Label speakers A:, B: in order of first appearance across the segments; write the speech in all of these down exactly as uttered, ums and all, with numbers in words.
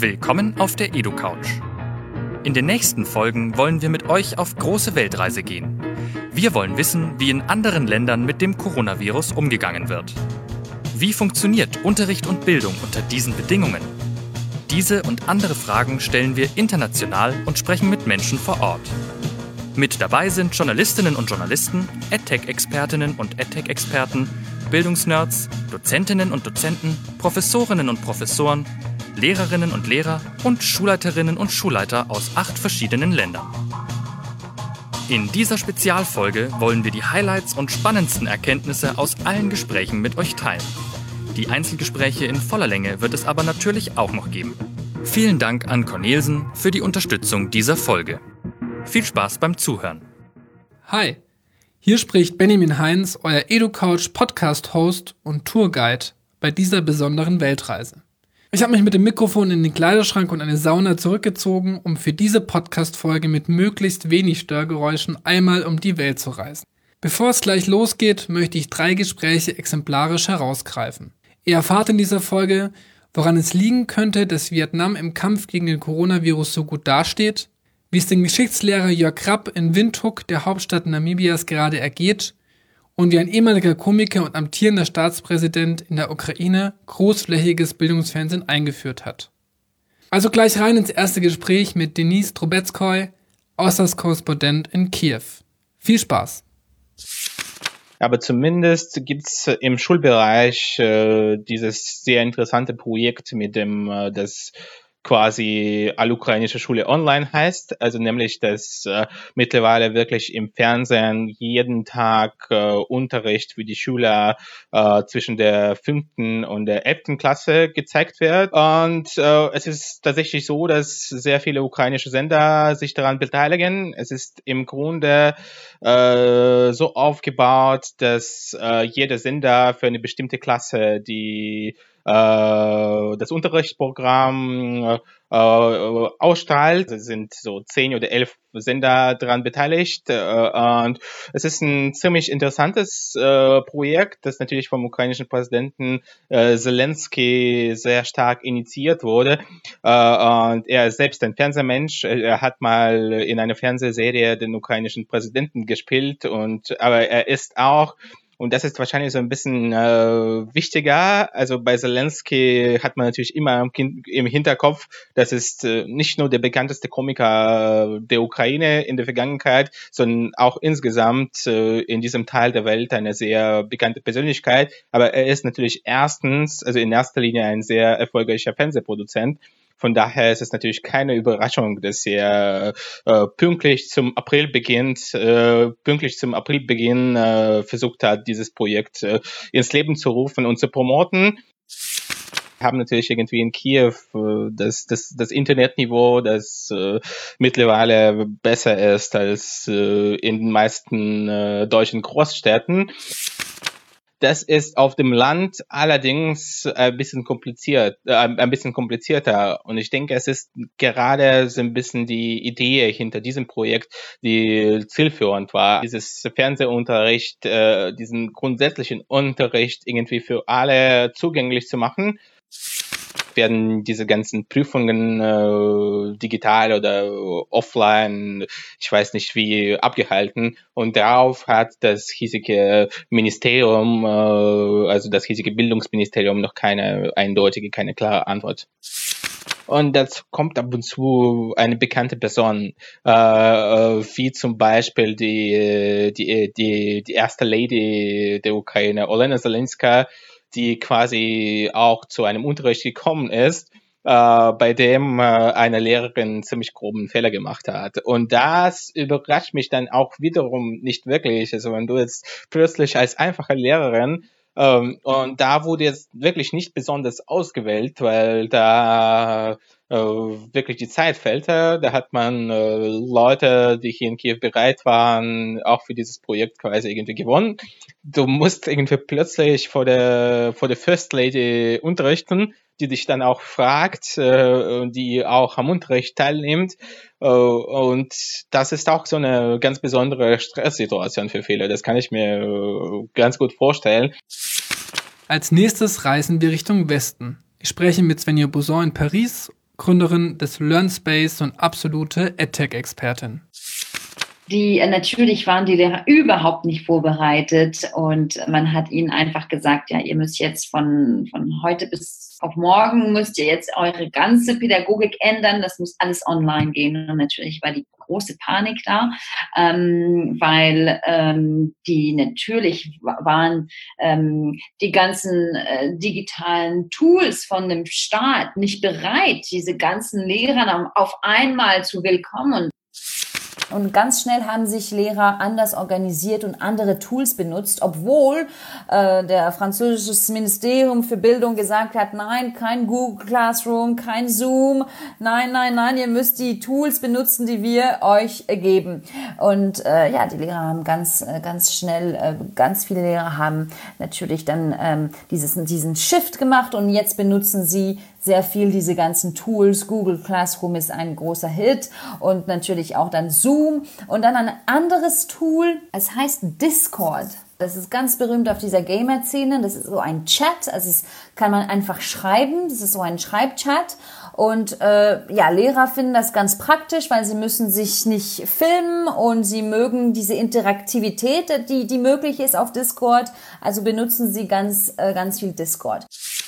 A: Willkommen auf der EduCouch. In den nächsten Folgen wollen wir mit euch auf große Weltreise gehen. Wir wollen wissen, wie in anderen Ländern mit dem Coronavirus umgegangen wird. Wie funktioniert Unterricht und Bildung unter diesen Bedingungen? Diese und andere Fragen stellen wir international und sprechen mit Menschen vor Ort. Mit dabei sind Journalistinnen und Journalisten, EdTech-Expertinnen und EdTech-Experten, Bildungsnerds, Dozentinnen und Dozenten, Professorinnen und Professoren, Lehrerinnen und Lehrer und Schulleiterinnen und Schulleiter aus acht verschiedenen Ländern. In dieser Spezialfolge wollen wir die Highlights und spannendsten Erkenntnisse aus allen Gesprächen mit euch teilen. Die Einzelgespräche in voller Länge wird es aber natürlich auch noch geben. Vielen Dank an Cornelsen für die Unterstützung dieser Folge. Viel Spaß beim Zuhören.
B: Hi, hier spricht Benjamin Heinz, euer EduCouch Podcast-Host und Tourguide bei dieser besonderen Weltreise. Ich habe mich mit dem Mikrofon in den Kleiderschrank und eine Sauna zurückgezogen, um für diese Podcast-Folge mit möglichst wenig Störgeräuschen einmal um die Welt zu reisen. Bevor es gleich losgeht, möchte ich drei Gespräche exemplarisch herausgreifen. Ihr erfahrt in dieser Folge, woran es liegen könnte, dass Vietnam im Kampf gegen den Coronavirus so gut dasteht, wie es dem Geschichtslehrer Jörg Rapp in Windhoek, der Hauptstadt Namibias, gerade ergeht und wie ein ehemaliger Komiker und amtierender Staatspräsident in der Ukraine großflächiges Bildungsfernsehen eingeführt hat. Also gleich rein ins erste Gespräch mit Denis Trubetskoy, Auslandskorrespondent in Kiew. Viel Spaß!
C: Aber zumindest gibt's im Schulbereich äh, dieses sehr interessante Projekt, mit dem äh, das quasi Allukrainische Schule online heißt, also nämlich, dass äh, mittlerweile wirklich im Fernsehen jeden Tag äh, Unterricht für die Schüler äh, zwischen der fünften und der elften Klasse gezeigt wird. Und äh, es ist tatsächlich so, dass sehr viele ukrainische Sender sich daran beteiligen. Es ist im Grunde äh, so aufgebaut, dass äh, jeder Sender für eine bestimmte Klasse die äh, das Unterrichtsprogramm äh, ausstrahlt. Es sind so zehn oder elf Sender daran beteiligt äh, und es ist ein ziemlich interessantes äh, Projekt, das natürlich vom ukrainischen Präsidenten äh, Zelensky sehr stark initiiert wurde äh, und er ist selbst ein Fernsehmensch. Er hat mal in einer Fernsehserie den ukrainischen Präsidenten gespielt und aber er ist auch, und das ist wahrscheinlich so ein bisschen äh, wichtiger. Also bei Zelensky hat man natürlich immer im, im Hinterkopf, das ist äh, nicht nur der bekannteste Komiker der Ukraine in der Vergangenheit, sondern auch insgesamt äh, in diesem Teil der Welt eine sehr bekannte Persönlichkeit. Aber er ist natürlich erstens, also in erster Linie ein sehr erfolgreicher Fernsehproduzent. Von daher ist es natürlich keine Überraschung, dass er äh, pünktlich zum Aprilbeginn, äh, pünktlich zum Aprilbeginn äh, versucht hat, dieses Projekt äh, ins Leben zu rufen und zu promoten. Wir haben natürlich irgendwie in Kiew äh, das, das, das Internetniveau, das äh, mittlerweile besser ist als äh, in den meisten äh, deutschen Großstädten. Das ist auf dem Land allerdings ein bisschen kompliziert, äh, ein bisschen komplizierter. Und ich denke, es ist gerade so ein bisschen die Idee hinter diesem Projekt, die zielführend war, dieses Fernsehunterricht, äh, diesen grundsätzlichen Unterricht irgendwie für alle zugänglich zu machen. Werden diese ganzen Prüfungen äh, digital oder offline, ich weiß nicht wie, abgehalten. Und darauf hat das hiesige Ministerium, äh, also das hiesige Bildungsministerium, noch keine eindeutige, keine klare Antwort. Und dazu kommt ab und zu eine bekannte Person, äh, wie zum Beispiel die, die, die, die erste Lady der Ukraine, Olena Zelenska, die quasi auch zu einem Unterricht gekommen ist, äh, bei dem äh, eine Lehrerin ziemlich groben Fehler gemacht hat. Und das überrascht mich dann auch wiederum nicht wirklich. Also wenn du jetzt plötzlich als einfache Lehrerin ähm, und da wurde jetzt wirklich nicht besonders ausgewählt, weil da äh, wirklich die Zeit fehlte. Da hat man äh, Leute, die hier in Kiew bereit waren, auch für dieses Projekt quasi irgendwie gewonnen. Du musst irgendwie plötzlich vor der vor der First Lady unterrichten, die dich dann auch fragt, äh, die auch am Unterricht teilnimmt. Äh, und das ist auch so eine ganz besondere Stresssituation für viele. Das kann ich mir äh, ganz gut vorstellen.
B: Als nächstes reisen wir Richtung Westen. Ich spreche mit Svenja Buzon in Paris, Gründerin des LearnSpace und absolute EdTech-Expertin.
D: Die, natürlich waren die Lehrer überhaupt nicht vorbereitet und man hat ihnen einfach gesagt, ja, ihr müsst jetzt von, von heute bis auf morgen müsst ihr jetzt eure ganze Pädagogik ändern, das muss alles online gehen. Und natürlich war die große Panik da, ähm, weil ähm, die natürlich waren ähm, die ganzen äh, digitalen Tools von dem Staat nicht bereit, diese ganzen Lehrer auf einmal zu willkommen.
E: Und ganz schnell haben sich Lehrer anders organisiert und andere Tools benutzt, obwohl äh, der französische Ministerium für Bildung gesagt hat, nein, kein Google Classroom, kein Zoom, nein, nein, nein, ihr müsst die Tools benutzen, die wir euch äh, geben. Und äh, ja, die Lehrer haben ganz, äh, ganz schnell, äh, ganz viele Lehrer haben natürlich dann ähm, dieses, diesen Shift gemacht und jetzt benutzen sie sehr viel diese ganzen Tools. Google Classroom ist ein großer Hit und natürlich auch dann Zoom und dann ein anderes Tool, es heißt Discord. Das ist ganz berühmt auf dieser Gamer-Szene. Das ist so ein Chat, also es kann man einfach schreiben. Das ist so ein Schreibchat. Und äh, ja, Lehrer finden das ganz praktisch, weil sie müssen sich nicht filmen und sie mögen diese Interaktivität, die, die möglich ist auf Discord. Also benutzen sie ganz, äh, ganz viel Discord.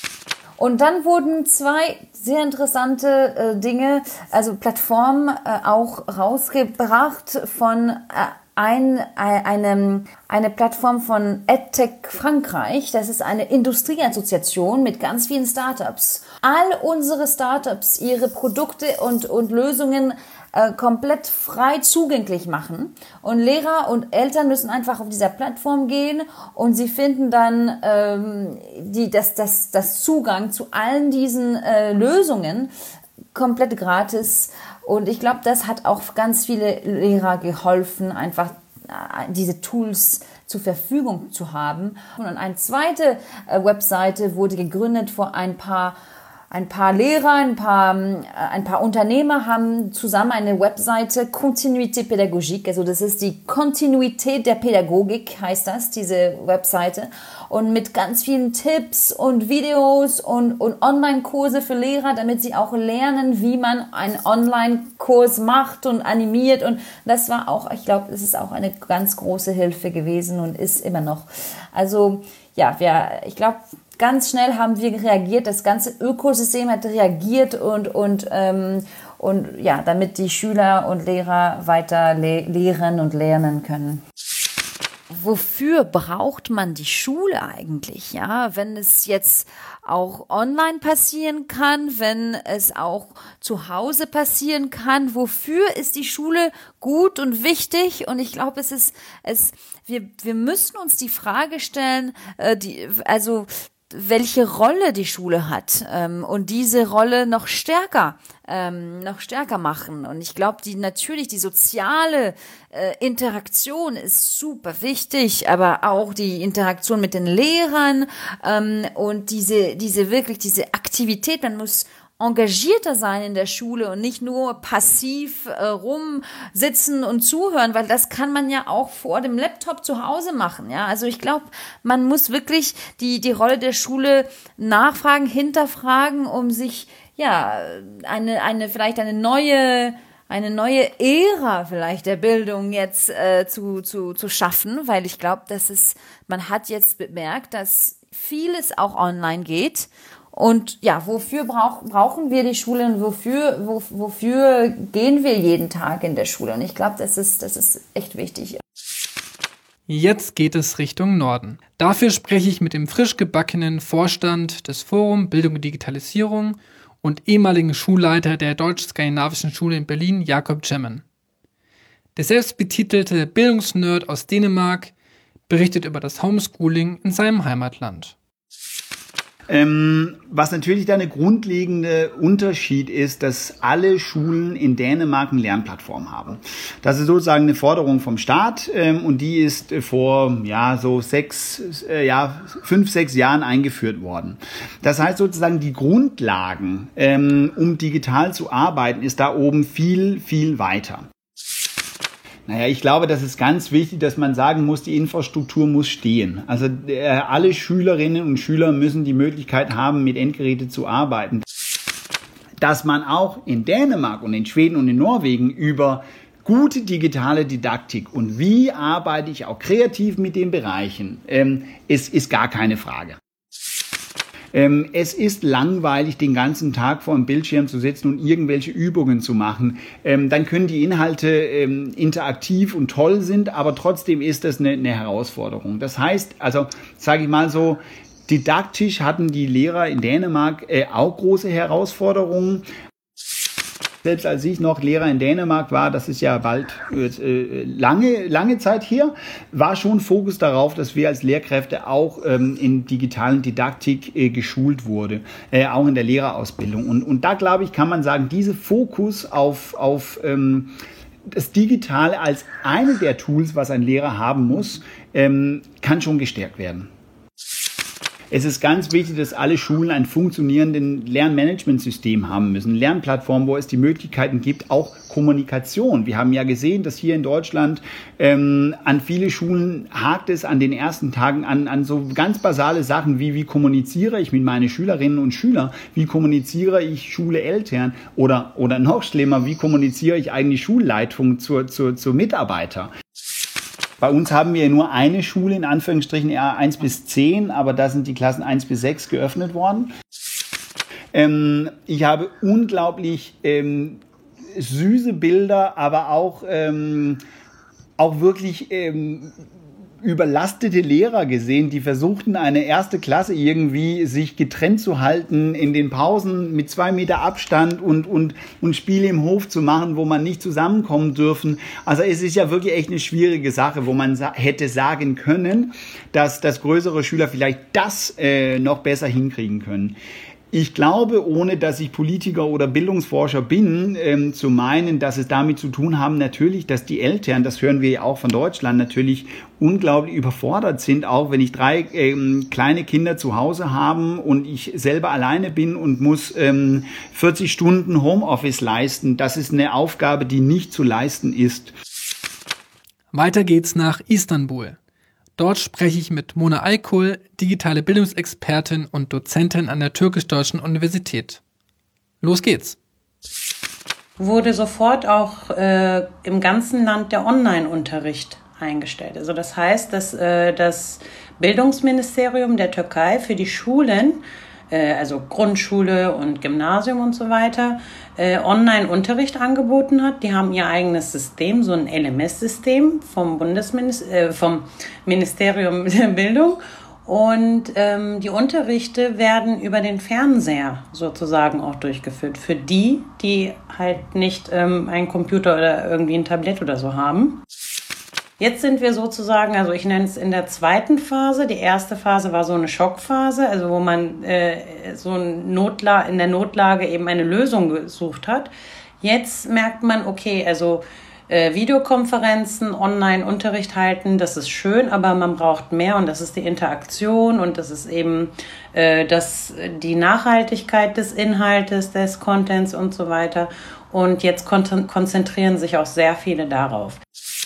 E: Und dann wurden zwei sehr interessante äh, Dinge, also Plattformen äh, auch rausgebracht von äh, ein, eine, eine Plattform von EdTech Frankreich. Das ist eine Industrieassoziation mit ganz vielen Startups. All unsere Startups ihre Produkte und, und Lösungen äh, komplett frei zugänglich machen. Und Lehrer und Eltern müssen einfach auf dieser Plattform gehen und sie finden dann ähm, die, das, das, das Zugang zu allen diesen äh, Lösungen komplett gratis. Und ich glaube, das hat auch ganz viele Lehrer geholfen, einfach diese Tools zur Verfügung zu haben. Und eine zweite Webseite wurde gegründet vor ein paar Ein paar Lehrer, ein paar, ein paar Unternehmer haben zusammen eine Webseite Continuité Pédagogique, also das ist die Kontinuität der Pädagogik, heißt das, diese Webseite. Und mit ganz vielen Tipps und Videos und, und Online-Kurse für Lehrer, damit sie auch lernen, wie man einen Online-Kurs macht und animiert. Und das war auch, ich glaube, das ist auch eine ganz große Hilfe gewesen und ist immer noch. Also ja, wir, ich glaube, ganz schnell haben wir reagiert, das ganze Ökosystem hat reagiert und, und, ähm, und ja, damit die Schüler und Lehrer weiter le- lehren und lernen können. Wofür braucht man die Schule eigentlich, ja? Wenn es jetzt auch online passieren kann, wenn es auch zu Hause passieren kann, wofür ist die Schule gut und wichtig? Und ich glaube, es ist, es, wir, wir müssen uns die Frage stellen, äh, die, also, welche Rolle die Schule hat ähm, und diese Rolle noch stärker ähm, noch stärker machen. Und ich glaube, die natürlich die soziale äh, Interaktion ist super wichtig, aber auch die Interaktion mit den Lehrern ähm, und diese diese wirklich diese Aktivität. Man muss engagierter sein in der Schule und nicht nur passiv äh, rumsitzen und zuhören, weil das kann man ja auch vor dem Laptop zu Hause machen, ja. Also ich glaube, man muss wirklich die die Rolle der Schule nachfragen, hinterfragen, um sich ja eine eine vielleicht eine neue eine neue Ära vielleicht der Bildung jetzt äh, zu zu zu schaffen, weil ich glaube, dass es man hat jetzt bemerkt, dass vieles auch online geht. Und ja, wofür brauch, brauchen wir die Schule und wofür, wo, wofür gehen wir jeden Tag in der Schule? Und ich glaube, das ist, das ist echt wichtig.
B: Jetzt geht es Richtung Norden. Dafür spreche ich mit dem frisch gebackenen Vorstand des Forum Bildung und Digitalisierung und ehemaligen Schulleiter der Deutsch-Skandinavischen Schule in Berlin, Jakob Jemmen. Der selbstbetitelte Bildungsnerd aus Dänemark berichtet über das Homeschooling in seinem Heimatland.
F: Ähm, was natürlich da eine grundlegende Unterschied ist, dass alle Schulen in Dänemark eine Lernplattform haben. Das ist sozusagen eine Forderung vom Staat ähm, und die ist äh, vor ja so sechs, äh, ja fünf, sechs Jahren eingeführt worden. Das heißt sozusagen die Grundlagen, ähm, um digital zu arbeiten, ist da oben viel, viel weiter. Naja, ich glaube, das ist ganz wichtig, dass man sagen muss, die Infrastruktur muss stehen. Also äh, alle Schülerinnen und Schüler müssen die Möglichkeit haben, mit Endgeräten zu arbeiten. dass man auch in Dänemark und in Schweden und in Norwegen über gute digitale Didaktik und wie arbeite ich auch kreativ mit den Bereichen, ähm, ist, ist gar keine Frage. Ähm, es ist langweilig, den ganzen Tag vor dem Bildschirm zu sitzen und irgendwelche Übungen zu machen. Ähm, dann können die Inhalte ähm, interaktiv und toll sind, aber trotzdem ist das eine, eine Herausforderung. Das heißt, also sage ich mal so, didaktisch hatten die Lehrer in Dänemark äh, auch große Herausforderungen. Selbst als ich noch Lehrer in Dänemark war, das ist ja bald äh, lange, lange Zeit her, war schon Fokus darauf, dass wir als Lehrkräfte auch ähm, in digitalen Didaktik äh, geschult wurde, äh, auch in der Lehrerausbildung. Und, und da, glaube ich, kann man sagen, dieser Fokus auf, auf ähm, das Digitale als eine der Tools, was ein Lehrer haben muss, ähm, kann schon gestärkt werden. Es ist ganz wichtig, dass alle Schulen ein funktionierendes Lernmanagementsystem haben müssen. Lernplattformen, wo es die Möglichkeiten gibt, auch Kommunikation. Wir haben ja gesehen, dass hier in Deutschland ähm, an viele Schulen hakt es an den ersten Tagen an, an so ganz basale Sachen wie, wie kommuniziere ich mit meinen Schülerinnen und Schülern, wie kommuniziere ich Schule-Eltern oder, oder noch schlimmer, wie kommuniziere ich eigentlich Schulleitung zur, zur, zur Mitarbeiter. Bei uns haben wir nur eine Schule, in Anführungsstrichen eher eins bis zehn, aber da sind die Klassen eins bis sechs geöffnet worden. Ähm, ich habe unglaublich ähm, süße Bilder, aber auch, ähm, auch wirklich ähm, überlastete Lehrer gesehen, die versuchten, eine erste Klasse irgendwie sich getrennt zu halten, in den Pausen mit zwei Meter Abstand und, und, und Spiele im Hof zu machen, wo man nicht zusammenkommen dürfen. Also es ist ja wirklich echt eine schwierige Sache, wo man sa- hätte sagen können, dass, dass größere Schüler vielleicht das äh, noch besser hinkriegen können. Ich glaube, ohne dass ich Politiker oder Bildungsforscher bin, ähm, zu meinen, dass es damit zu tun haben, natürlich, dass die Eltern, das hören wir ja auch von Deutschland, natürlich unglaublich überfordert sind, auch wenn ich drei ähm, kleine Kinder zu Hause habe und ich selber alleine bin und muss ähm, vierzig Stunden Homeoffice leisten. Das ist eine Aufgabe, die nicht zu leisten ist.
B: Weiter geht's nach Istanbul. Dort spreche ich mit Mona Aykul, digitale Bildungsexpertin und Dozentin an der Türkisch-Deutschen Universität. Los geht's.
G: Wurde sofort auch äh, im ganzen Land der Online-Unterricht eingestellt. Also das heißt, dass äh, das Bildungsministerium der Türkei für die Schulen, äh, also Grundschule und Gymnasium und so weiter, äh, Online-Unterricht angeboten hat. Die haben ihr eigenes System, so ein L M S-System vom Bundesminister, äh, vom Ministerium der Bildung. Und ähm, die Unterrichte werden über den Fernseher sozusagen auch durchgeführt. Für die, die halt nicht ähm, einen Computer oder irgendwie ein Tablett oder so haben. Jetzt sind wir sozusagen, also ich nenne es in der zweiten Phase. Die erste Phase war so eine Schockphase, also wo man äh, so ein Notla- in der Notlage eben eine Lösung gesucht hat. Jetzt merkt man, okay, also äh, Videokonferenzen, Online-Unterricht halten, das ist schön, aber man braucht mehr und das ist die Interaktion und das ist eben äh, das, die Nachhaltigkeit des Inhaltes, des Contents und so weiter. Und jetzt kon- konzentrieren sich auch sehr viele darauf.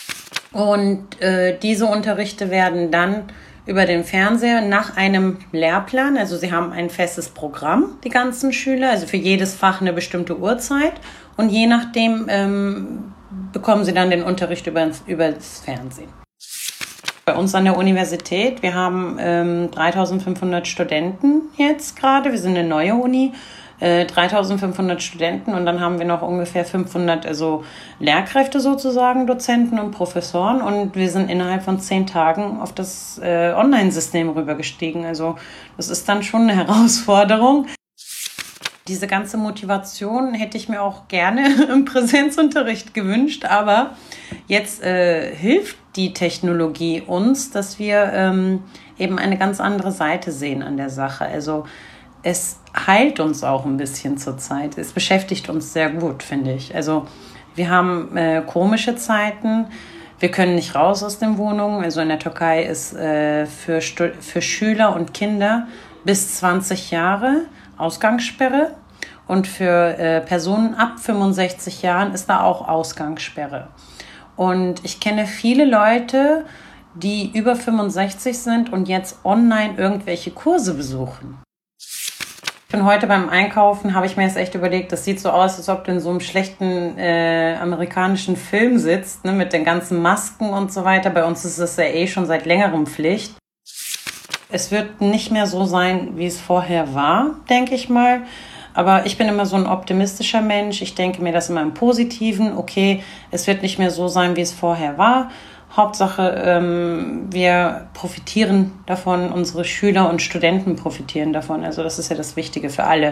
G: Und äh, diese Unterrichte werden dann über den Fernseher nach einem Lehrplan, also sie haben ein festes Programm, die ganzen Schüler, also für jedes Fach eine bestimmte Uhrzeit und je nachdem ähm, bekommen sie dann den Unterricht über, über das Fernsehen. Bei uns an der Universität, wir haben ähm, dreitausendfünfhundert Studenten jetzt gerade, wir sind eine neue Uni, dreitausendfünfhundert Studenten und dann haben wir noch ungefähr fünfhundert also Lehrkräfte sozusagen, Dozenten und Professoren und wir sind innerhalb von zehn Tagen auf das äh, Online-System rübergestiegen. Also das ist dann schon eine Herausforderung. Diese ganze Motivation hätte ich mir auch gerne im Präsenzunterricht gewünscht, aber jetzt äh, hilft die Technologie uns, dass wir ähm, eben eine ganz andere Seite sehen an der Sache. Also es heilt uns auch ein bisschen zurzeit. Es beschäftigt uns sehr gut, finde ich. Also wir haben äh, komische Zeiten. Wir können nicht raus aus den Wohnungen. Also in der Türkei ist äh, für, Stu- für Schüler und Kinder bis zwanzig Jahre Ausgangssperre. Und für äh, Personen ab fünfundsechzig Jahren ist da auch Ausgangssperre. Und ich kenne viele Leute, die über fünfundsechzig sind und jetzt online irgendwelche Kurse besuchen. Ich bin heute beim Einkaufen, habe ich mir jetzt echt überlegt, das sieht so aus, als ob du in so einem schlechten äh, amerikanischen Film sitzt, ne, mit den ganzen Masken und so weiter. Bei uns ist das ja eh schon seit längerem Pflicht. Es wird nicht mehr so sein, wie es vorher war, denke ich mal. Aber ich bin immer so ein optimistischer Mensch. Ich denke mir das immer im Positiven. Okay, es wird nicht mehr so sein, wie es vorher war. Hauptsache, ähm, wir profitieren davon, unsere Schüler und Studenten profitieren davon. Also das ist ja das Wichtige für alle.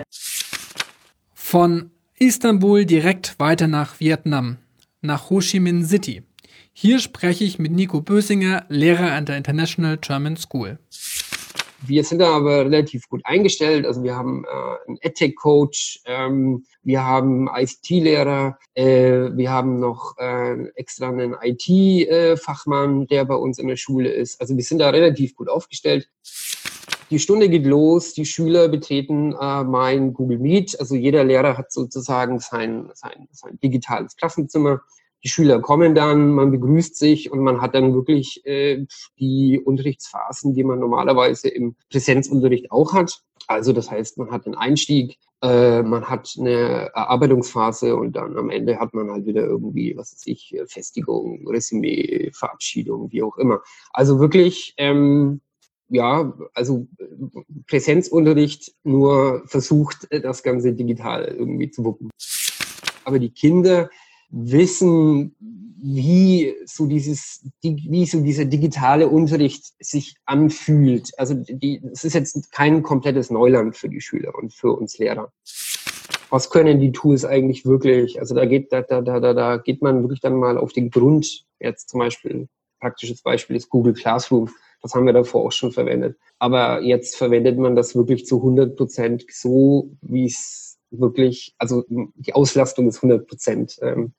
B: Von Istanbul direkt weiter nach Vietnam, nach Ho Chi Minh City. Hier spreche ich mit Nico Bösinger, Lehrer an der International German School.
H: Wir sind da aber relativ gut eingestellt. Also wir haben äh, einen EdTech-Coach, ähm, wir haben I C T-Lehrer, äh, wir haben noch äh, extra einen I T-Fachmann, der bei uns in der Schule ist. Also wir sind da relativ gut aufgestellt. Die Stunde geht los, die Schüler betreten äh, mein Google Meet. Also jeder Lehrer hat sozusagen sein, sein, sein digitales Klassenzimmer. Die Schüler kommen dann, man begrüßt sich und man hat dann wirklich äh, die Unterrichtsphasen, die man normalerweise im Präsenzunterricht auch hat. Also das heißt, man hat den Einstieg, äh, man hat eine Erarbeitungsphase und dann am Ende hat man halt wieder irgendwie, was weiß ich, Festigung, Resümee, Verabschiedung, wie auch immer. Also wirklich, ähm, ja, also Präsenzunterricht, nur versucht, das Ganze digital irgendwie zu wuppen. Aber die Kinder wissen, wie so dieses, wie so dieser digitale Unterricht sich anfühlt. Also die, es ist jetzt kein komplettes Neuland für die Schüler und für uns Lehrer. Was können die Tools eigentlich wirklich? Also da geht, da, da, da, da geht man wirklich dann mal auf den Grund. Jetzt zum Beispiel, praktisches Beispiel ist Google Classroom. Das haben wir davor auch schon verwendet. Aber jetzt verwendet man das wirklich zu hundert Prozent so, wie es wirklich, also die Auslastung ist hundert Prozent.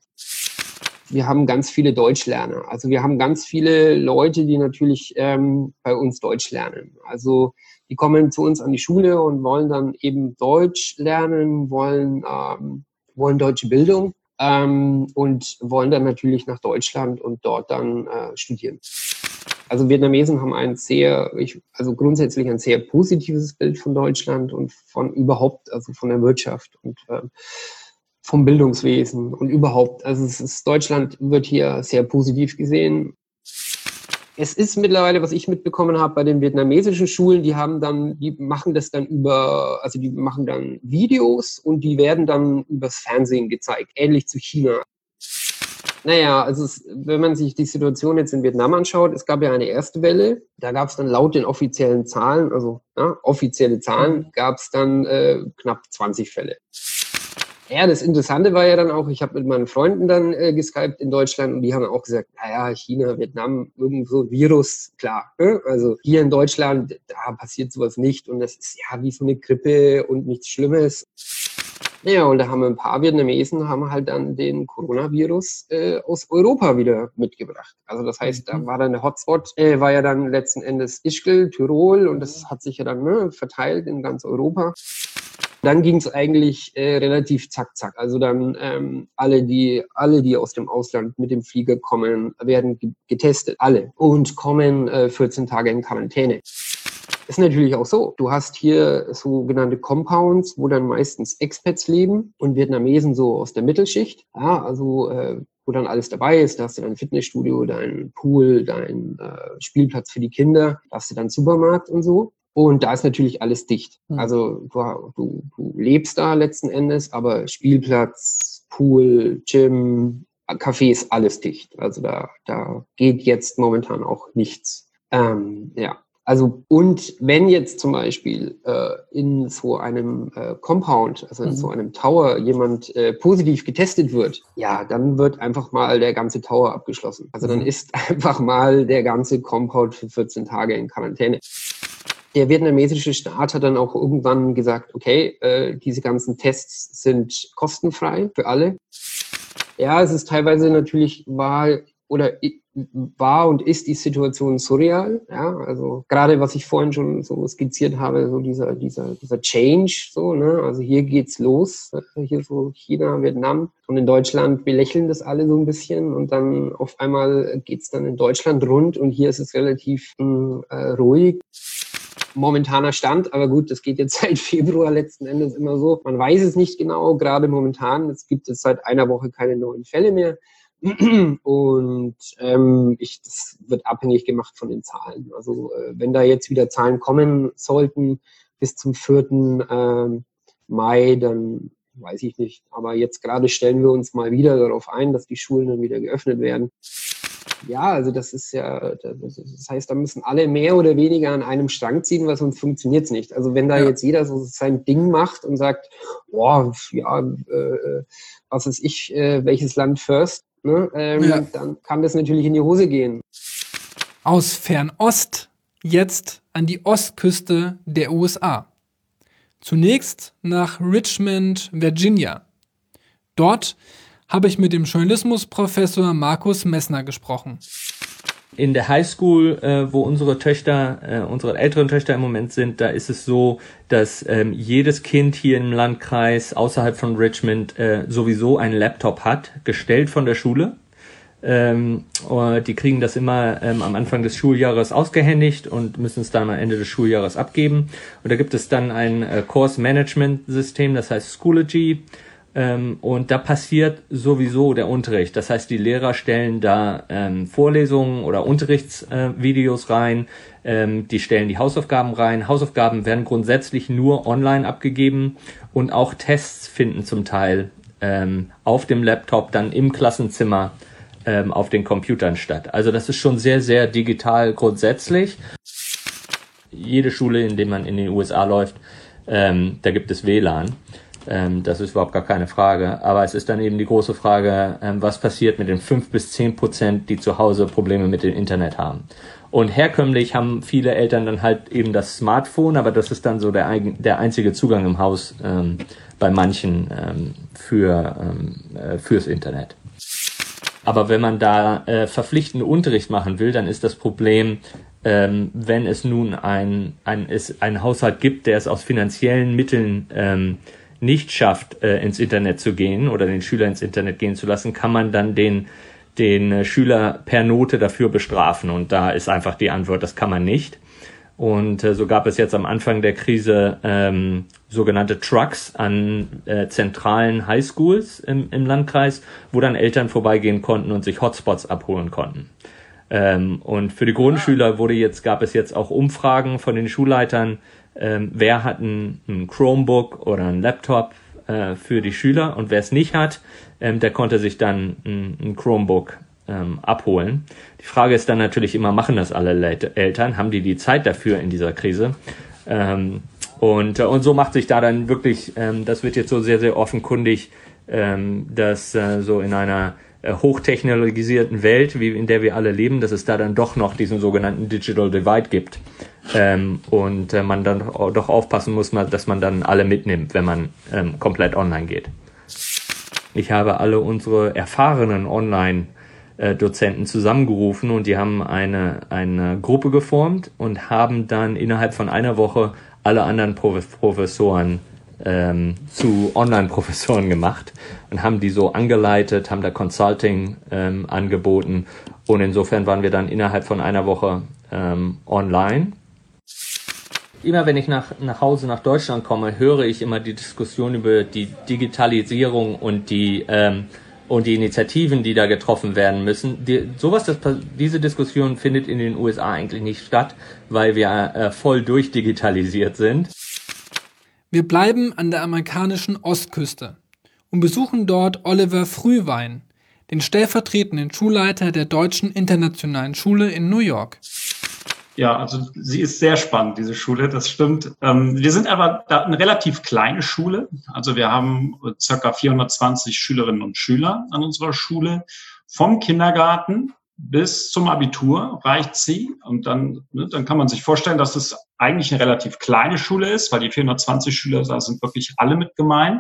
H: Wir haben ganz viele Deutschlerner. Also wir haben ganz viele Leute, die natürlich ähm, bei uns Deutsch lernen. Also die kommen zu uns an die Schule und wollen dann eben Deutsch lernen, wollen, ähm, wollen deutsche Bildung ähm, und wollen dann natürlich nach Deutschland und dort dann äh, studieren. Also Vietnamesen haben ein sehr, ich, also grundsätzlich ein sehr positives Bild von Deutschland und von überhaupt, also von der Wirtschaft und äh, vom Bildungswesen und überhaupt. Also es ist, Deutschland wird hier sehr positiv gesehen. Es ist mittlerweile, was ich mitbekommen habe bei den vietnamesischen Schulen, die haben dann, die machen das dann über, also die machen dann Videos und die werden dann übers Fernsehen gezeigt, ähnlich zu China. Naja, also es, wenn man sich die Situation jetzt in Vietnam anschaut, es gab ja eine erste Welle, da gab es dann laut den offiziellen Zahlen, also ja, offizielle Zahlen, gab es dann äh, knapp zwanzig Fälle. Ja, das Interessante war ja dann auch, ich habe mit meinen Freunden dann äh, geskypt in Deutschland und die haben auch gesagt, naja, China, Vietnam, irgend so Virus, klar. Ne? Also hier in Deutschland, da passiert sowas nicht und das ist ja wie so eine Grippe und nichts Schlimmes. Ja, und da haben ein paar Vietnamesen haben halt dann den Coronavirus äh, aus Europa wieder mitgebracht. Also das heißt, da war dann der Hotspot, äh, war ja dann letzten Endes Ischgl, Tirol und das hat sich ja dann ne, verteilt in ganz Europa. Dann ging es eigentlich äh, relativ zack, zack. Also dann ähm, alle, die alle, die aus dem Ausland mit dem Flieger kommen, werden ge- getestet. Alle. Und kommen äh, vierzehn Tage in Quarantäne. Ist natürlich auch so. Du hast hier sogenannte Compounds, wo dann meistens Expats leben und Vietnamesen so aus der Mittelschicht. Ja, also äh, wo dann alles dabei ist. Da hast du dein Fitnessstudio, dein Pool, dein äh, Spielplatz für die Kinder. Da hast du dann Supermarkt und so. Und da ist natürlich alles dicht. Also du, du, du lebst da letzten Endes, aber Spielplatz, Pool, Gym, Cafés, alles dicht. Also da, da geht jetzt momentan auch nichts. Ähm, ja. Also und wenn jetzt zum Beispiel äh, in so einem äh, Compound, also in mhm. so einem Tower jemand äh, positiv getestet wird, ja, dann wird einfach mal der ganze Tower abgeschlossen. Also dann ist einfach mal der ganze Compound für vierzehn Tage in Quarantäne. Der vietnamesische Staat hat dann auch irgendwann gesagt, okay, äh, diese ganzen Tests sind kostenfrei für alle. Ja, es ist teilweise natürlich war oder war und ist die Situation surreal. Ja, also gerade was ich vorhin schon so skizziert habe, so dieser dieser dieser Change, so ne, also hier geht's los, hier so China, Vietnam und in Deutschland belächeln das alle so ein bisschen und dann auf einmal geht's dann in Deutschland rund und hier ist es relativ mh, äh, ruhig. momentaner Stand, aber gut, das geht jetzt seit Februar letzten Endes immer so. Man weiß es nicht genau, gerade momentan. Es gibt jetzt seit einer Woche keine neuen Fälle mehr. Und ähm, ich, das wird abhängig gemacht von den Zahlen. Also äh, wenn da jetzt wieder Zahlen kommen sollten bis zum vierten Ähm, Mai, dann weiß ich nicht. Aber jetzt gerade stellen wir uns mal wieder darauf ein, dass die Schulen dann wieder geöffnet werden. Ja, also das ist ja, das heißt, da müssen alle mehr oder weniger an einem Strang ziehen, weil sonst funktioniert es nicht. Also wenn da ja. jetzt jeder so sein Ding macht und sagt, boah, ja, äh, was weiß ich, äh, welches Land first, ne, ähm, ja. dann kann das natürlich in die Hose gehen.
B: Aus Fernost jetzt an die Ostküste der U S A. Zunächst nach Richmond, Virginia. Dort habe ich mit dem Journalismusprofessor Markus Messner gesprochen.
I: In der Highschool, äh, wo unsere Töchter, äh, unsere älteren Töchter im Moment sind, da ist es so, dass ähm, jedes Kind hier im Landkreis außerhalb von Richmond äh, sowieso einen Laptop hat, gestellt von der Schule. Ähm, die kriegen das immer ähm, am Anfang des Schuljahres ausgehändigt und müssen es dann am Ende des Schuljahres abgeben. Und da gibt es dann ein äh, Course-Management-System, das heißt Schoology. Ähm, und da passiert sowieso der Unterricht. Das heißt, die Lehrer stellen da ähm, Vorlesungen oder Unterrichtsvideos äh, rein. Ähm, die stellen die Hausaufgaben rein. Hausaufgaben werden grundsätzlich nur online abgegeben. Und auch Tests finden zum Teil ähm, auf dem Laptop dann im Klassenzimmer ähm, auf den Computern statt. Also das ist schon sehr, sehr digital grundsätzlich. Jede Schule, in der man in den U S A läuft, ähm, da gibt es W L A N. Ähm, das ist überhaupt gar keine Frage. Aber es ist dann eben die große Frage, ähm, was passiert mit den fünf bis zehn Prozent, die zu Hause Probleme mit dem Internet haben. Und herkömmlich haben viele Eltern dann halt eben das Smartphone, aber das ist dann so der, der einzige Zugang im Haus ähm, bei manchen ähm, für ähm, äh, fürs Internet. Aber wenn man da äh, verpflichtenden Unterricht machen will, dann ist das Problem, ähm, wenn es nun ein, ein, es einen Haushalt gibt, der es aus finanziellen Mitteln ähm, nicht schafft, äh, ins Internet zu gehen oder den Schüler ins Internet gehen zu lassen, kann man dann den, den äh, Schüler per Note dafür bestrafen. Und da ist einfach die Antwort, das kann man nicht. Und äh, so gab es jetzt am Anfang der Krise ähm, sogenannte Trucks an äh, zentralen Highschools im, im Landkreis, wo dann Eltern vorbeigehen konnten und sich Hotspots abholen konnten. Ähm, und für die Grundschüler wurde jetzt, gab es jetzt auch Umfragen von den Schulleitern, ähm, wer hat ein, ein Chromebook oder ein Laptop äh, für die Schüler, und wer es nicht hat, ähm, der konnte sich dann ein, ein Chromebook ähm, abholen. Die Frage ist dann natürlich immer, machen das alle Le- Eltern? Haben die die Zeit dafür in dieser Krise? Ähm, und, äh, und so macht sich da dann wirklich, ähm, das wird jetzt so sehr, sehr offenkundig, ähm, dass äh, so in einer äh, hochtechnologisierten Welt, wie in der wir alle leben, dass es da dann doch noch diesen sogenannten Digital Divide gibt. Ähm, und äh, man dann doch aufpassen muss, dass man dann alle mitnimmt, wenn man ähm, komplett online geht. Ich habe alle unsere erfahrenen Online Dozenten zusammengerufen und die haben eine, eine Gruppe geformt und haben dann innerhalb von einer Woche alle anderen Professoren ähm, zu Online-Professoren gemacht und haben die so angeleitet, haben da Consulting ähm, angeboten, und insofern waren wir dann innerhalb von einer Woche ähm, online. Immer wenn ich nach, nach Hause nach Deutschland komme, höre ich immer die Diskussion über die Digitalisierung und die ähm, und die Initiativen, die da getroffen werden müssen. Die, sowas, das, diese Diskussion findet in den U S A eigentlich nicht statt, weil wir äh, voll durchdigitalisiert sind.
B: Wir bleiben an der amerikanischen Ostküste und besuchen dort Oliver Frühwein, den stellvertretenden Schulleiter der Deutschen Internationalen Schule in New York.
J: Ja, also sie ist sehr spannend, diese Schule, das stimmt. Ähm, wir sind aber da eine relativ kleine Schule. Also wir haben circa vierhundertzwanzig Schülerinnen und Schüler an unserer Schule. Vom Kindergarten bis zum Abitur reicht sie. Und dann, ne, dann kann man sich vorstellen, dass es eigentlich eine relativ kleine Schule ist, weil die vierhundertzwanzig Schüler, da sind wirklich alle mit gemeint.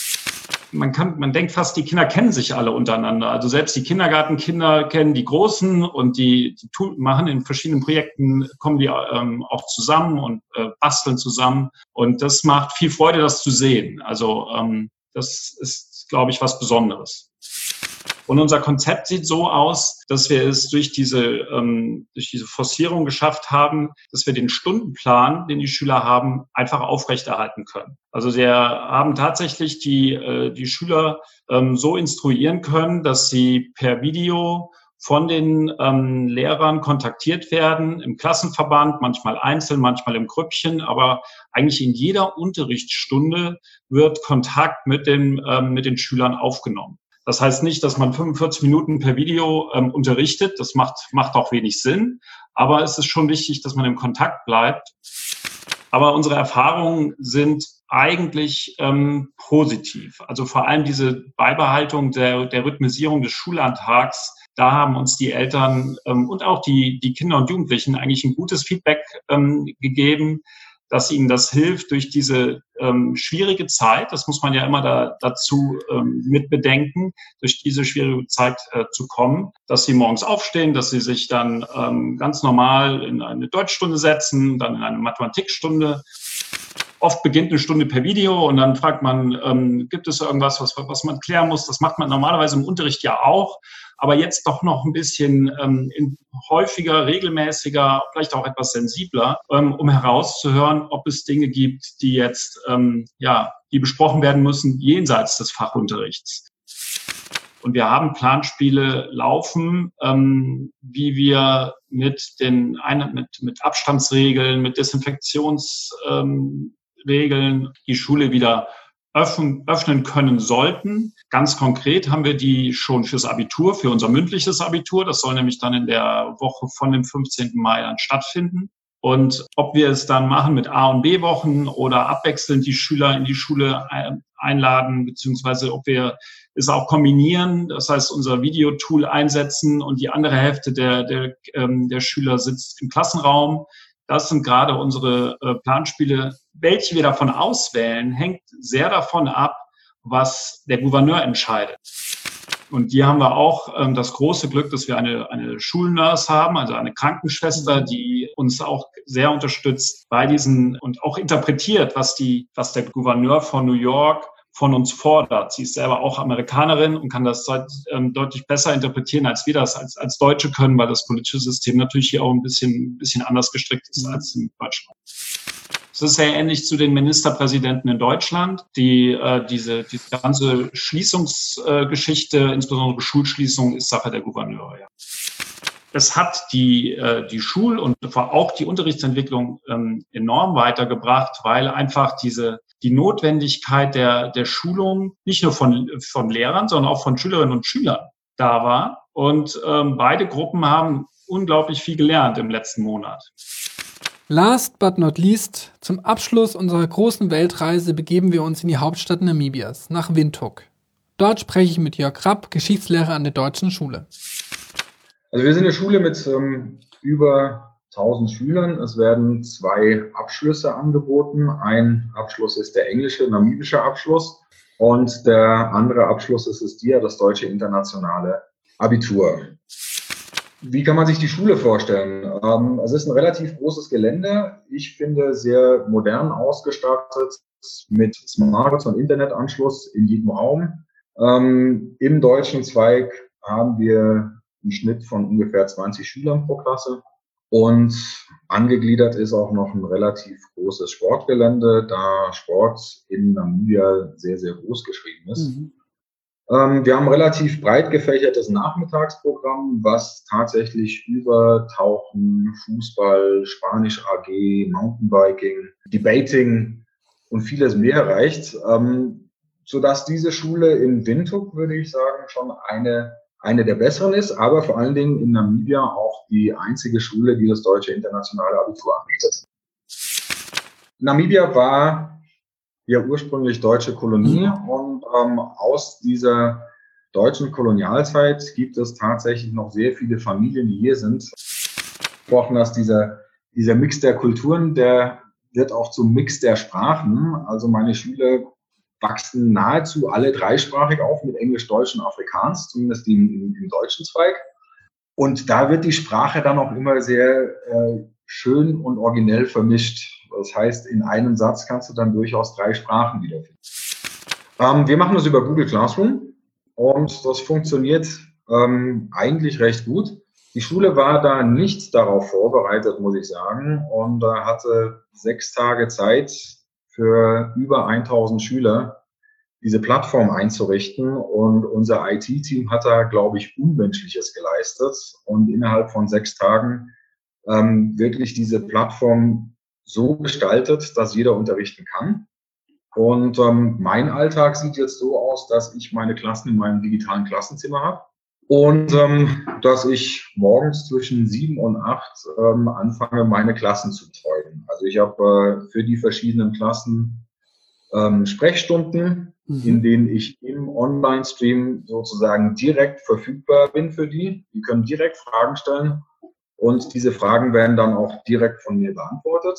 J: Man kann, man denkt fast, die Kinder kennen sich alle untereinander. Also selbst die Kindergartenkinder kennen die Großen, und die, die tun, machen in verschiedenen Projekten, kommen die ähm, auch zusammen und äh, basteln zusammen. Und das macht viel Freude, das zu sehen. Also ähm, das ist, glaube ich, was Besonderes. Und unser Konzept sieht so aus, dass wir es durch diese, ähm, durch diese Forcierung geschafft haben, dass wir den Stundenplan, den die Schüler haben, einfach aufrechterhalten können. Also wir haben tatsächlich die, äh, die Schüler ähm, so instruieren können, dass sie per Video von den ähm, Lehrern kontaktiert werden, im Klassenverband, manchmal einzeln, manchmal im Grüppchen, aber eigentlich in jeder Unterrichtsstunde wird Kontakt mit den, ähm, mit den Schülern aufgenommen. Das heißt nicht, dass man fünfundvierzig Minuten per Video ähm, unterrichtet, das macht, macht auch wenig Sinn, aber es ist schon wichtig, dass man im Kontakt bleibt. Aber unsere Erfahrungen sind eigentlich ähm, positiv. Also vor allem diese Beibehaltung der, der Rhythmisierung des Schullandtags, da haben uns die Eltern ähm, und auch die, die Kinder und Jugendlichen eigentlich ein gutes Feedback ähm, gegeben, dass ihnen das hilft, durch diese ähm, schwierige Zeit, das muss man ja immer da, dazu ähm, mit bedenken, durch diese schwierige Zeit äh, zu kommen, dass sie morgens aufstehen, dass sie sich dann ähm, ganz normal in eine Deutschstunde setzen, dann in eine Mathematikstunde. Oft beginnt eine Stunde per Video und dann fragt man, ähm, gibt es irgendwas, was, was man klären muss? Das macht man normalerweise im Unterricht ja auch, aber jetzt doch noch ein bisschen ähm, in häufiger, regelmäßiger, vielleicht auch etwas sensibler, ähm, um herauszuhören, ob es Dinge gibt, die jetzt, ähm, ja, die besprochen werden müssen jenseits des Fachunterrichts. Und wir haben Planspiele laufen, ähm, wie wir mit den mit, mit Abstandsregeln, mit Desinfektionsregeln ähm, die Schule wieder öffnen, öffnen können sollten. Ganz konkret haben wir die schon fürs Abitur, für unser mündliches Abitur. Das soll nämlich dann in der Woche von dem fünfzehnten Mai dann stattfinden. Und ob wir es dann machen mit A- und B-Wochen oder abwechselnd die Schüler in die Schule einladen, beziehungsweise ob wir es auch kombinieren, das heißt unser Videotool einsetzen und die andere Hälfte der, der, ähm, der Schüler sitzt im Klassenraum. Das sind gerade unsere äh, Planspiele. Welche wir davon auswählen, hängt sehr davon ab, was der Gouverneur entscheidet. Und hier haben wir auch ähm, das große Glück, dass wir eine, eine Schulnurse haben, also eine Krankenschwester, die uns auch sehr unterstützt bei diesen und auch interpretiert, was die, was der Gouverneur von New York von uns fordert. Sie ist selber auch Amerikanerin und kann das ähm, deutlich besser interpretieren, als wir das als, als Deutsche können, weil das politische System natürlich hier auch ein bisschen, ein bisschen anders gestrickt ist als in Deutschland. Es ist sehr ähnlich zu den Ministerpräsidenten in Deutschland. Die, äh, diese, die ganze Schließungsgeschichte, äh, insbesondere Schulschließung, ist Sache der Gouverneure. Ja. Es hat die, äh, die Schul- und auch die Unterrichtsentwicklung ähm, enorm weitergebracht, weil einfach diese die Notwendigkeit der, der Schulung nicht nur von, von Lehrern, sondern auch von Schülerinnen und Schülern da war. Und ähm, beide Gruppen haben unglaublich viel gelernt im letzten Monat.
B: Last but not least, zum Abschluss unserer großen Weltreise begeben wir uns in die Hauptstadt Namibias, nach Windhoek. Dort spreche ich mit Jörg Rapp, Geschichtslehrer an der Deutschen Schule.
K: Also wir sind eine Schule mit ähm, über tausend Schülern. Es werden zwei Abschlüsse angeboten. Ein Abschluss ist der englische, namibische Abschluss und der andere Abschluss ist das D I A, das deutsche internationale Abitur. Wie kann man sich die Schule vorstellen? Ähm, es ist ein relativ großes Gelände. Ich finde sehr modern ausgestattet mit Smartphones und Internetanschluss in jedem Raum. Ähm, Im deutschen Zweig haben wir einen Schnitt von ungefähr zwanzig Schülern pro Klasse. Und angegliedert ist auch noch ein relativ großes Sportgelände, da Sport in Namibia sehr, sehr groß geschrieben ist. Mhm. Ähm, wir haben ein relativ breit gefächertes Nachmittagsprogramm, was tatsächlich über Tauchen, Fußball, Spanisch A G, Mountainbiking, Debating und vieles mehr reicht, ähm, sodass diese Schule in Windhoek, würde ich sagen, schon eine eine der besseren ist, aber vor allen Dingen in Namibia auch die einzige Schule, die das deutsche internationale Abitur anbietet. Namibia war ja ursprünglich deutsche Kolonie und ähm, aus dieser deutschen Kolonialzeit gibt es tatsächlich noch sehr viele Familien, die hier sind. Gesprochen hast, dieser, dieser Mix der Kulturen, der wird auch zum Mix der Sprachen. Also meine Schüler wachsen nahezu alle dreisprachig auf mit Englisch, Deutsch und Afrikaans, zumindest im, im, im deutschen Zweig. Und da wird die Sprache dann auch immer sehr äh, schön und originell vermischt. Das heißt, in einem Satz kannst du dann durchaus drei Sprachen wiederfinden. Ähm, wir machen das über Google Classroom und das funktioniert ähm, eigentlich recht gut. Die Schule war da nicht darauf vorbereitet, muss ich sagen, und äh, hatte sechs Tage Zeit für über tausend Schüler diese Plattform einzurichten, und unser I T-Team hat da, glaube ich, Unmenschliches geleistet und innerhalb von sechs Tagen ähm, wirklich diese Plattform so gestaltet, dass jeder unterrichten kann. Und ähm, mein Alltag sieht jetzt so aus, dass ich meine Klassen in meinem digitalen Klassenzimmer habe und ähm, dass ich morgens zwischen sieben und acht ähm, anfange, meine Klassen zu betreuen. Also ich habe äh, für die verschiedenen Klassen ähm, Sprechstunden, mhm. in denen ich im Online-Stream sozusagen direkt verfügbar bin für die. Die können direkt Fragen stellen und diese Fragen werden dann auch direkt von mir beantwortet.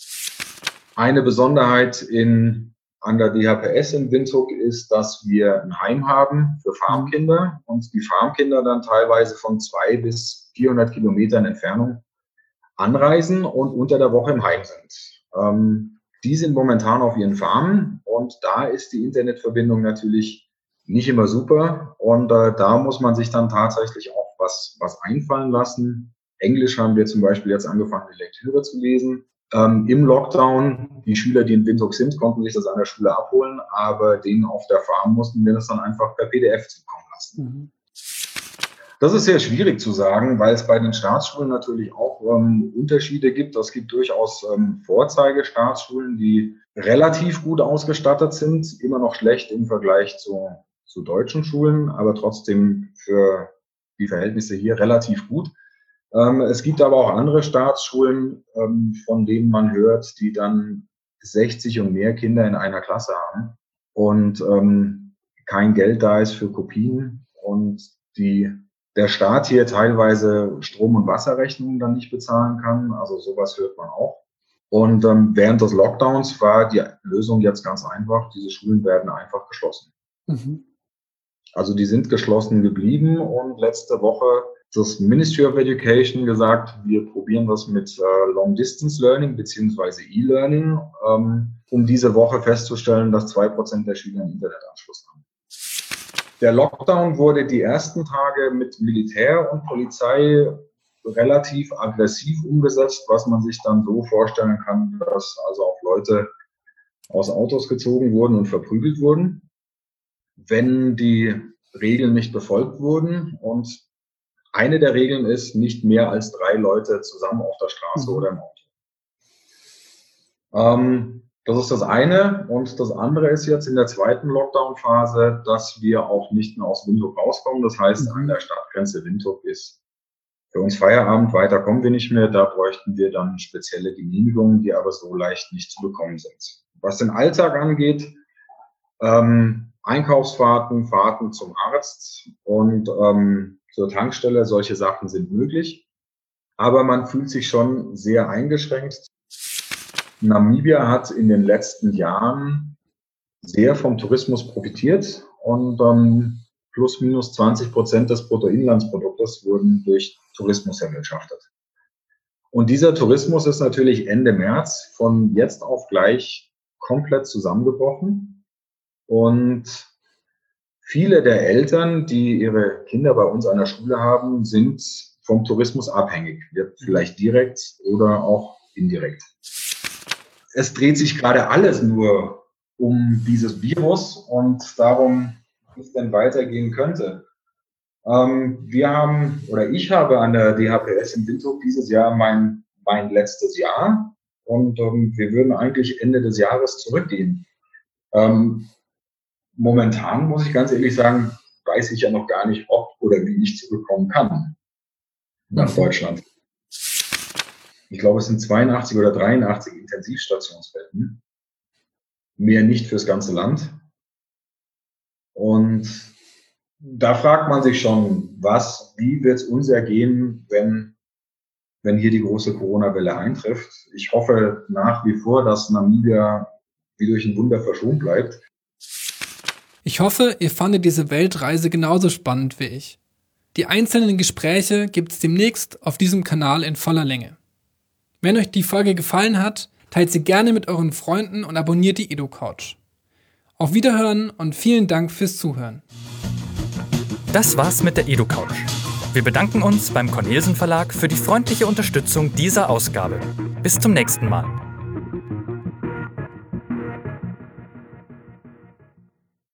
K: Eine Besonderheit in, an der D H P S in Windhoek ist, dass wir ein Heim haben für Farmkinder und die Farmkinder dann teilweise von zwei bis vierhundert Kilometern Entfernung anreisen und unter der Woche im Heim sind. Ähm, Die sind momentan auf ihren Farmen und da ist die Internetverbindung natürlich nicht immer super und äh, da muss man sich dann tatsächlich auch was, was einfallen lassen. Englisch haben wir zum Beispiel jetzt angefangen, die Lektüre zu lesen. Ähm, im Lockdown, die Schüler, die in Windhoek sind, konnten sich das an der Schule abholen, aber denen auf der Farm mussten wir das dann einfach per P D F zukommen lassen. Mhm. Das ist sehr schwierig zu sagen, weil es bei den Staatsschulen natürlich auch ähm, Unterschiede gibt. Es gibt durchaus ähm, Vorzeigestaatssschulen, die relativ gut ausgestattet sind, immer noch schlecht im Vergleich zu, zu deutschen Schulen, aber trotzdem für die Verhältnisse hier relativ gut. Ähm, es gibt aber auch andere Staatsschulen, ähm, von denen man hört, die dann sechzig und mehr Kinder in einer Klasse haben und ähm, kein Geld da ist für Kopien und die der Staat hier teilweise Strom- und Wasserrechnungen dann nicht bezahlen kann. Also sowas hört man auch. Und ähm, während des Lockdowns war die Lösung jetzt ganz einfach. Diese Schulen werden einfach geschlossen. Mhm. Also die sind geschlossen geblieben und letzte Woche hat das Ministry of Education gesagt, wir probieren das mit äh, Long-Distance Learning beziehungsweise E-Learning, ähm, um diese Woche festzustellen, dass zwei Prozent der Schüler einen Internetanschluss haben. Der Lockdown wurde die ersten Tage mit Militär und Polizei relativ aggressiv umgesetzt, was man sich dann so vorstellen kann, dass also auch Leute aus Autos gezogen wurden und verprügelt wurden, wenn die Regeln nicht befolgt wurden. Und eine der Regeln ist, nicht mehr als drei Leute zusammen auf der Straße mhm. oder im Auto. Ähm, Das ist das eine. Und das andere ist jetzt in der zweiten Lockdown-Phase, dass wir auch nicht mehr aus Windhoek rauskommen. Das heißt, an der Stadtgrenze Windhoek ist für uns Feierabend. Weiter kommen wir nicht mehr. Da bräuchten wir dann spezielle Genehmigungen, die aber so leicht nicht zu bekommen sind. Was den Alltag angeht, ähm, Einkaufsfahrten, Fahrten zum Arzt und ähm, zur Tankstelle, solche Sachen sind möglich. Aber man fühlt sich schon sehr eingeschränkt. Namibia hat in den letzten Jahren sehr vom Tourismus profitiert und ähm, plus minus zwanzig Prozent des Bruttoinlandsproduktes wurden durch Tourismus erwirtschaftet. Und dieser Tourismus ist natürlich Ende März von jetzt auf gleich komplett zusammengebrochen und viele der Eltern, die ihre Kinder bei uns an der Schule haben, sind vom Tourismus abhängig, vielleicht direkt oder auch indirekt. Es dreht sich gerade alles nur um dieses Virus und darum, wie es denn weitergehen könnte. Ähm, wir haben, oder ich habe an der D H P S in Windhoek dieses Jahr mein, mein letztes Jahr und ähm, wir würden eigentlich Ende des Jahres zurückgehen. Ähm, momentan, muss ich ganz ehrlich sagen, weiß ich ja noch gar nicht, ob oder wie ich zurückkommen kann nach Deutschland. Ich glaube, es sind zweiundachtzig oder dreiundachtzig Intensivstationsbetten. Mehr nicht fürs ganze Land. Und da fragt man sich schon, was, wie wird es uns ergehen, wenn, wenn hier die große Corona-Welle eintrifft. Ich hoffe nach wie vor, dass Namibia wie durch ein Wunder verschont bleibt.
B: Ich hoffe, ihr fandet diese Weltreise genauso spannend wie ich. Die einzelnen Gespräche gibt es demnächst auf diesem Kanal in voller Länge. Wenn euch die Folge gefallen hat, teilt sie gerne mit euren Freunden und abonniert die EduCouch. Auf Wiederhören und vielen Dank fürs Zuhören.
A: Das war's mit der EduCouch. Wir bedanken uns beim Cornelsen Verlag für die freundliche Unterstützung dieser Ausgabe. Bis zum nächsten Mal.